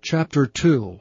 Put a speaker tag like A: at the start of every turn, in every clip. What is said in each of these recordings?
A: Chapter 2.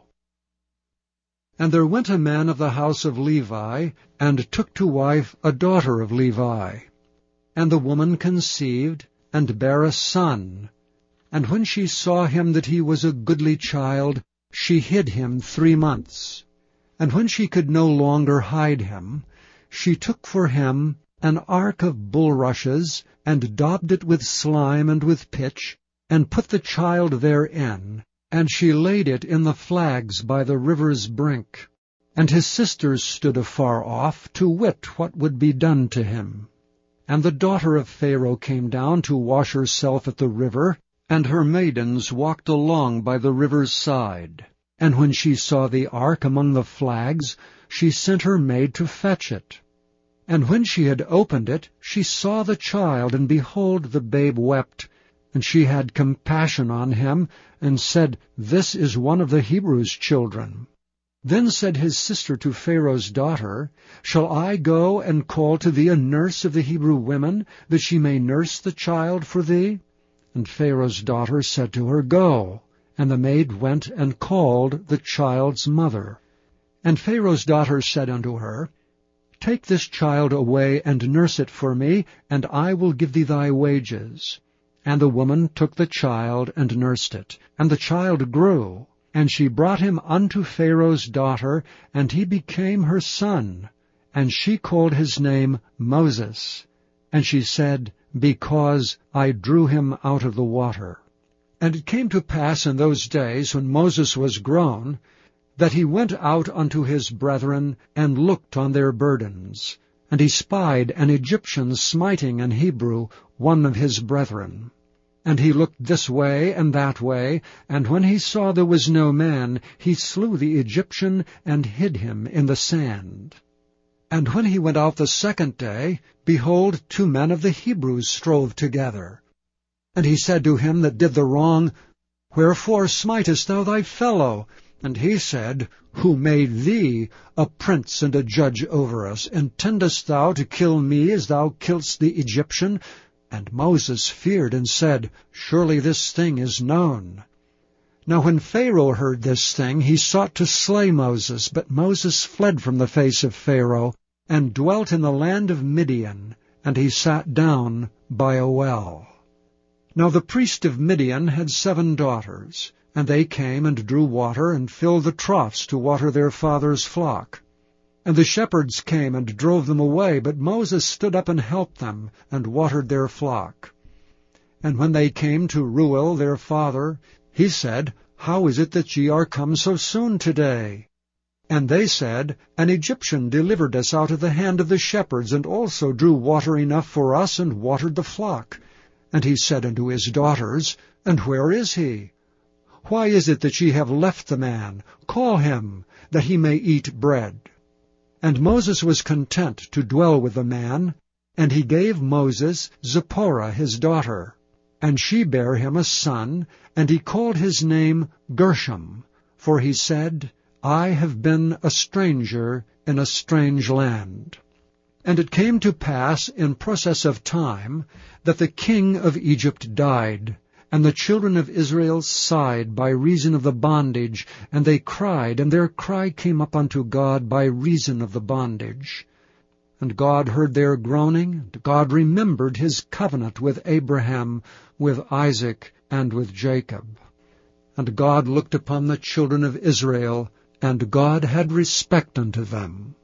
A: And there went a man of the house of Levi, and took to wife a daughter of Levi. And the woman conceived, and bare a son. And when she saw him that he was a goodly child, she hid him 3 months. And when she could no longer hide him, she took for him an ark of bulrushes, and daubed it with slime and with pitch, and put the child therein. And she laid it in the flags by the river's brink. And his sisters stood afar off, to wit what would be done to him. And the daughter of Pharaoh came down to wash herself at the river, and her maidens walked along by the river's side. And when she saw the ark among the flags, she sent her maid to fetch it. And when she had opened it, she saw the child, and behold, the babe wept. And she had compassion on him, and said, This is one of the Hebrews' children. Then said his sister to Pharaoh's daughter, Shall I go and call to thee a nurse of the Hebrew women, that she may nurse the child for thee? And Pharaoh's daughter said to her, Go. And the maid went and called the child's mother. And Pharaoh's daughter said unto her, Take this child away, and nurse it for me, and I will give thee thy wages. And the woman took the child, and nursed it. And the child grew. And she brought him unto Pharaoh's daughter, and he became her son. And she called his name Moses. And she said, Because I drew him out of the water. And it came to pass in those days, when Moses was grown, that he went out unto his brethren, and looked on their burdens. And he spied an Egyptian smiting an Hebrew, one of his brethren. And he looked this way and that way, and when he saw there was no man, he slew the Egyptian, and hid him in the sand. And when he went out the second day, behold, 2 men of the Hebrews strove together. And he said to him that did the wrong, Wherefore smitest thou thy fellow? And he said, Who made thee a prince and a judge over us? Intendest thou to kill me as thou killedst the Egyptian? And Moses feared and said, Surely this thing is known. Now when Pharaoh heard this thing, he sought to slay Moses. But Moses fled from the face of Pharaoh, and dwelt in the land of Midian, and he sat down by a well. Now the priest of Midian had 7 daughters. And they came and drew water, and filled the troughs to water their father's flock. And the shepherds came and drove them away, but Moses stood up and helped them, and watered their flock. And when they came to Reuel their father, he said, How is it that ye are come so soon today? And they said, An Egyptian delivered us out of the hand of the shepherds, and also drew water enough for us, and watered the flock. And he said unto his daughters, And where is he? Why is it that ye have left the man? Call him, that he may eat bread. And Moses was content to dwell with the man, and he gave Moses Zipporah his daughter. And she bare him a son, and he called his name Gershom, for he said, I have been a stranger in a strange land. And it came to pass in process of time that the king of Egypt died. And the children of Israel sighed by reason of the bondage, and they cried, and their cry came up unto God by reason of the bondage. And God heard their groaning, and God remembered his covenant with Abraham, with Isaac, and with Jacob. And God looked upon the children of Israel, and God had respect unto them.